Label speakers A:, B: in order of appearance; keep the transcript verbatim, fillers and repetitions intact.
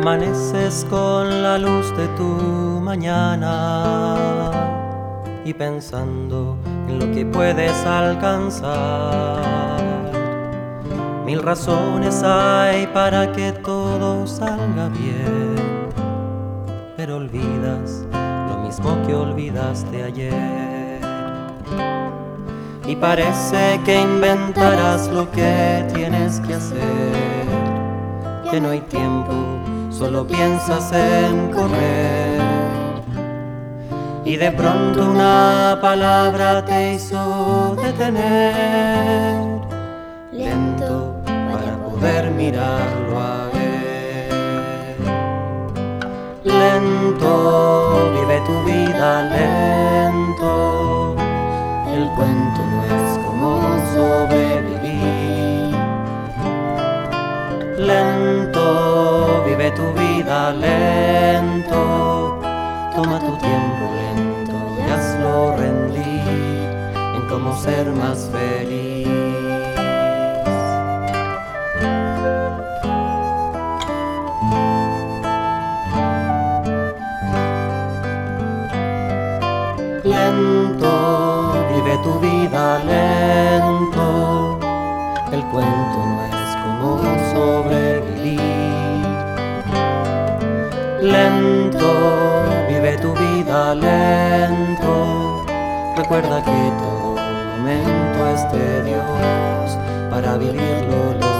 A: Amaneces con la luz de tu mañana y pensando en lo que puedes alcanzar. Mil razones hay para que todo salga bien, pero olvidas lo mismo que olvidaste ayer. Y parece que inventarás lo que tienes que hacer, que no hay tiempo, solo piensas en correr. Y de pronto una palabra te hizo detener, lento para poder mirarlo a él. Lento, vive tu vida lento, el cuento no es como sobrevivir. Lento, vive tu vida lento, toma tu tiempo lento y hazlo rendir en cómo ser más feliz. Lento, vive tu vida lento, el cuento no es como sobrevivir. Lento, vive tu vida lento, recuerda que todo momento es de Dios, para vivirlo lo